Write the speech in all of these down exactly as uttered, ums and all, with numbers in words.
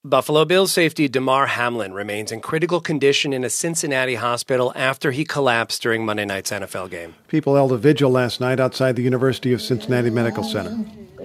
Buffalo Bills safety Damar Hamlin remains in critical condition in a Cincinnati hospital after he collapsed during Monday night's N F L game. People held a vigil last night outside the University of Cincinnati Medical Center.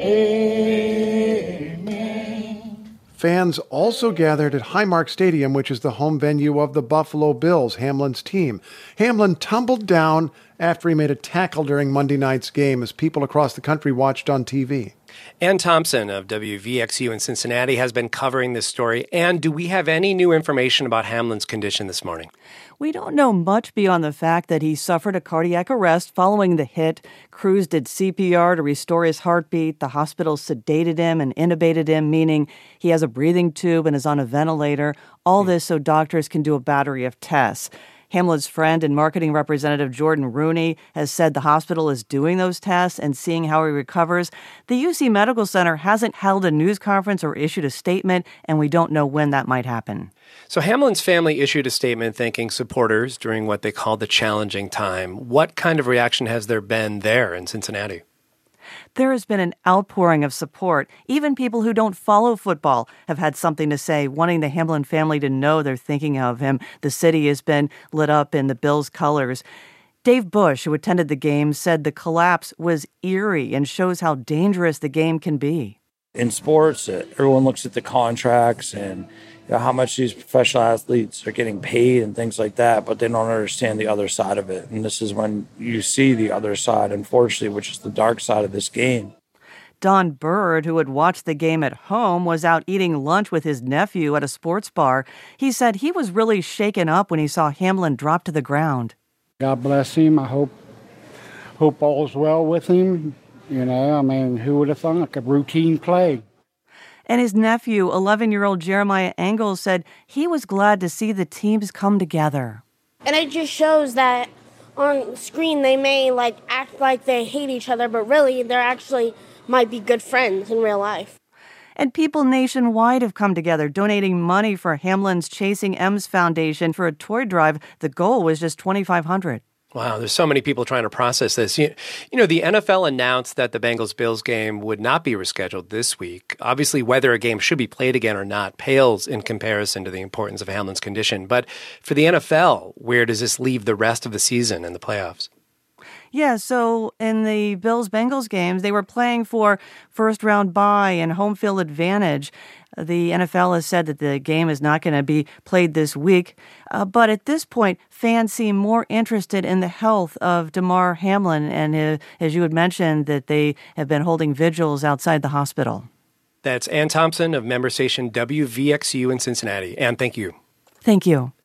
Amen. Fans also gathered at Highmark Stadium, which is the home venue of the Buffalo Bills, Hamlin's team. Hamlin tumbled down after he made a tackle during Monday night's game as people across the country watched on T V. Ann Thompson of W V X U in Cincinnati has been covering this story. Ann, do we have any new information about Hamlin's condition this morning? We don't know much beyond the fact that he suffered a cardiac arrest following the hit. Crews did C P R to restore his heartbeat. The hospital sedated him and intubated him, meaning he has a breathing tube and is on a ventilator. All this so doctors can do a battery of tests. Hamlin's friend and marketing representative Jordan Rooney has said the hospital is doing those tests and seeing how he recovers. The U C Medical Center hasn't held a news conference or issued a statement, and we don't know when that might happen. So Hamlin's family issued a statement thanking supporters during what they called the challenging time. What kind of reaction has there been there in Cincinnati? There has been an outpouring of support. Even people who don't follow football have had something to say, wanting the Hamlin family to know they're thinking of him. The city has been lit up in the Bills' colors. Dave Bush, who attended the game, said the collapse was eerie and shows how dangerous the game can be. In sports, everyone looks at the contracts and you know, how much these professional athletes are getting paid and things like that, but they don't understand the other side of it. And this is when you see the other side, unfortunately, which is the dark side of this game. Don Bird, who had watched the game at home, was out eating lunch with his nephew at a sports bar. He said he was really shaken up when he saw Hamlin drop to the ground. God bless him. I hope, hope all's well with him. You know, I mean, who would have thought, like a routine play. And his nephew, eleven-year-old Jeremiah Engels, said he was glad to see the teams come together. And it just shows that on screen they may like act like they hate each other, but really they're actually might be good friends in real life. And people nationwide have come together, donating money for Hamlin's Chasing M's Foundation for a toy drive. The goal was just twenty-five hundred dollars. Wow, there's so many people trying to process this. You, you know, the N F L announced that the Bengals-Bills game would not be rescheduled this week. Obviously, whether a game should be played again or not pales in comparison to the importance of Hamlin's condition. But for the N F L, where does this leave the rest of the season and the playoffs? Yeah, so in the Bills-Bengals games, they were playing for first-round bye and home field advantage. The N F L has said that the game is not going to be played this week. Uh, but at this point, fans seem more interested in the health of Damar Hamlin. And uh, as you had mentioned, that they have been holding vigils outside the hospital. That's Ann Thompson of member station W V X U in Cincinnati. Ann, thank you. Thank you.